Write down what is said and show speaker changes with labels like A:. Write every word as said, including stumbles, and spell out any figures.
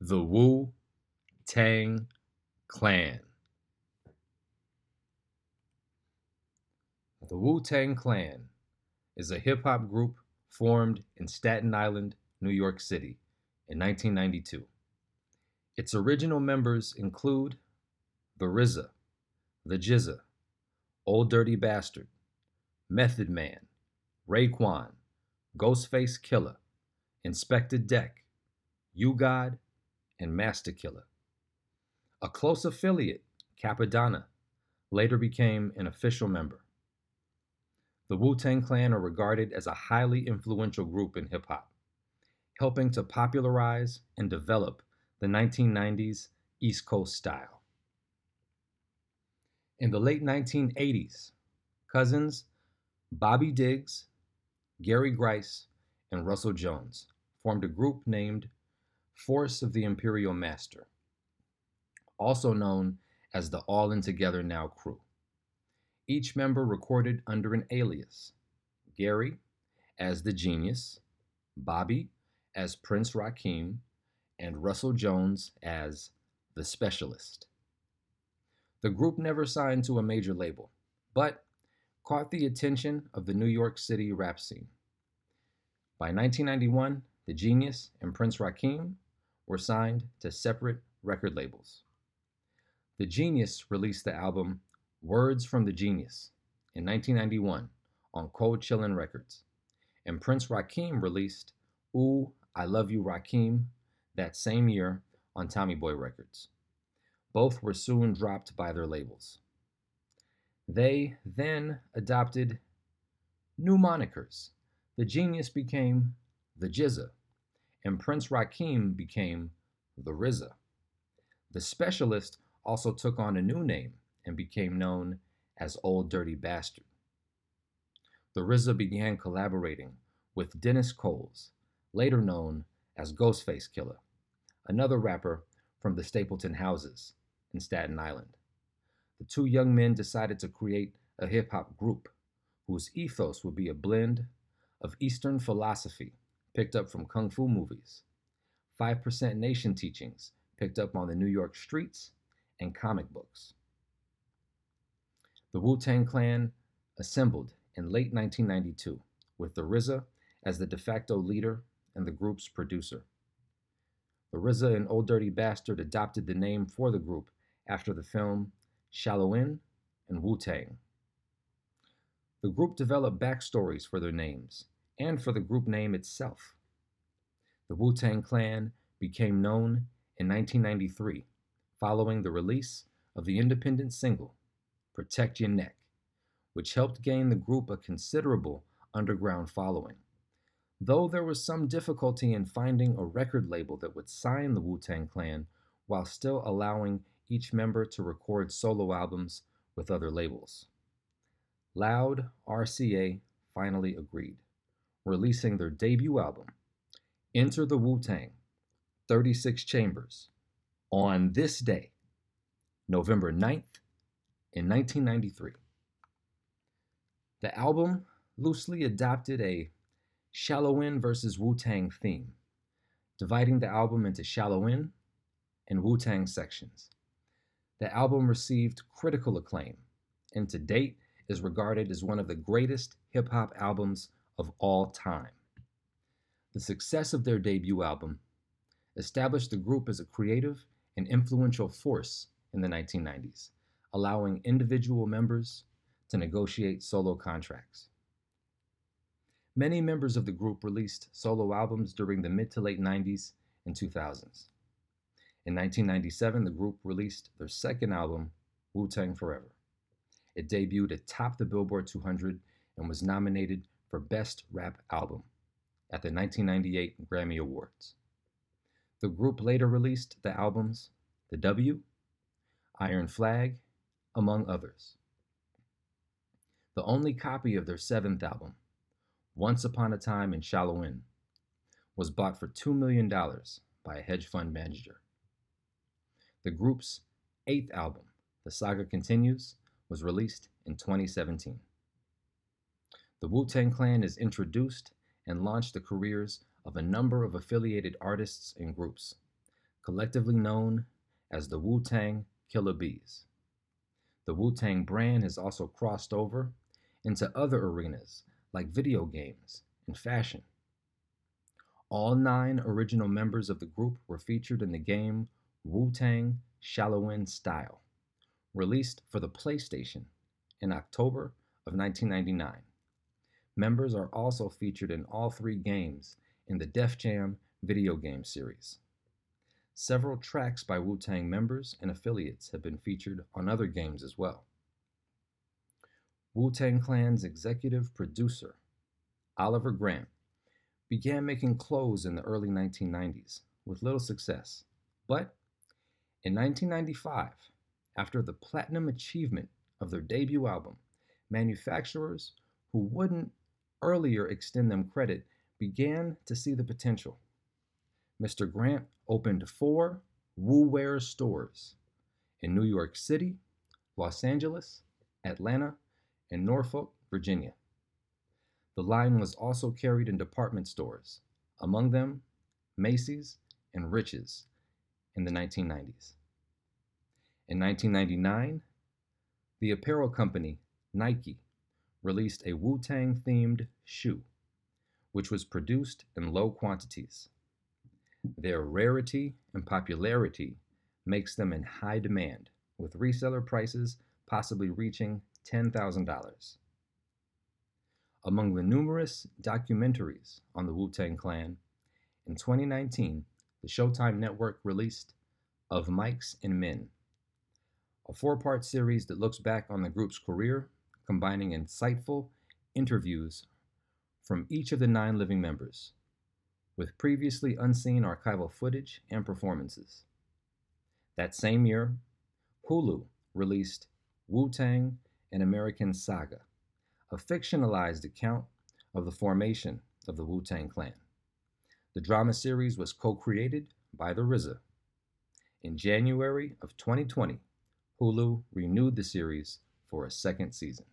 A: The Wu Tang Clan. The Wu Tang Clan is a hip hop group formed in Staten Island, New York City in nineteen ninety-two. Its original members include the R Z A, the J Z A, Old Dirty Bastard, Method Man, Raekwon, Ghostface Killah, Inspector Deck, U-God, and Master Killer. A close affiliate, Capadonna, later became an official member. The Wu-Tang Clan are regarded as a highly influential group in hip-hop, helping to popularize and develop the nineteen nineties East Coast style. In the late nineteen eighties, cousins Bobby Diggs, Gary Grice, and Russell Jones formed a group named Force of the Imperial Master, also known as the All In Together Now crew. Each member recorded under an alias: Gary as the Genius, Bobby as Prince Rakeem, and Russell Jones as the Specialist. The group never signed to a major label, but caught the attention of the New York City rap scene. By nineteen ninety-one, the Genius and Prince Rakeem were signed to separate record labels. The Genius released the album Words from the Genius in nineteen ninety-one on Cold Chillin' Records, and Prince Rakeem released Ooh, I Love You Rakeem that same year on Tommy Boy Records. Both were soon dropped by their labels. They then adopted new monikers. The Genius became the J Z A, and Prince Rakeem became the R Z A. The Specialist also took on a new name and became known as Old Dirty Bastard. The R Z A began collaborating with Dennis Coles, later known as Ghostface Killah, another rapper from the Stapleton Houses in Staten Island. The two young men decided to create a hip-hop group whose ethos would be a blend of Eastern philosophy picked up from kung fu movies, five percent Nation teachings picked up on the New York streets, and comic books. The Wu-Tang Clan assembled in late nineteen ninety-two with the R Z A as the de facto leader and the group's producer. The R Z A and Old Dirty Bastard adopted the name for the group after the film Shalloin and Wu-Tang. The group developed backstories for their names and for the group name itself. The Wu-Tang Clan became known in nineteen ninety-three following the release of the independent single Protect Your Neck, which helped gain the group a considerable underground following. Though there was some difficulty in finding a record label that would sign the Wu-Tang Clan while still allowing each member to record solo albums with other labels. Loud R C A finally agreed, releasing their debut album, Enter the Wu-Tang, thirty-six Chambers, on this day, November ninth, in nineteen ninety-three. The album loosely adopted a Shalloin versus Wu-Tang theme, dividing the album into Shalloin and Wu-Tang sections. The album received critical acclaim, and to date is regarded as one of the greatest hip-hop albums of all time. The success of their debut album established the group as a creative and influential force in the nineteen nineties, allowing individual members to negotiate solo contracts. Many members of the group released solo albums during the mid to late nineties and two thousands. In nineteen ninety-seven, the group released their second album, Wu-Tang Forever. It debuted atop the Billboard two hundred and was nominated for Best Rap Album at the nineteen ninety-eight Grammy Awards. The group later released the albums The W, Iron Flag, among others. The only copy of their seventh album, Once Upon a Time in Shalloin, was bought for two million dollars by a hedge fund manager. The group's eighth album, The Saga Continues, was released in twenty seventeen. The Wu-Tang Clan is introduced and launched the careers of a number of affiliated artists and groups. collectively known as the Wu-Tang Killer Bees. The Wu-Tang brand has also crossed over into other arenas like video games and fashion. All nine original members of the group were featured in the game Wu-Tang Shaolin Style, released for the PlayStation in October of nineteen ninety-nine. Members are also featured in all three games in the Def Jam video game series. Several tracks by Wu-Tang members and affiliates have been featured on other games as well. Wu-Tang Clan's executive producer, Oliver Grant, began making clothes in the early nineteen nineties with little success. But in nineteen ninety-five, after the platinum achievement of their debut album, manufacturers who wouldn't earlier extend them credit began to see the potential. Mister Grant opened four Wu-Wear stores in New York City, Los Angeles, Atlanta, and Norfolk, Virginia. The line was also carried in department stores, among them Macy's and Rich's, in the nineteen nineties. In nineteen ninety-nine, the apparel company Nike released a Wu-Tang themed shoe, which was produced in low quantities. Their rarity and popularity makes them in high demand, with reseller prices possibly reaching ten thousand dollars. Among the numerous documentaries on the Wu-Tang Clan, in twenty nineteen, the Showtime Network released Of Mics and Men, a four-part series that looks back on the group's career, combining insightful interviews from each of the nine living members, with previously unseen archival footage and performances. That same year, Hulu released Wu-Tang: An American Saga, a fictionalized account of the formation of the Wu-Tang Clan. The drama series was co-created by the R Z A. In January of twenty twenty, Hulu renewed the series for a second season.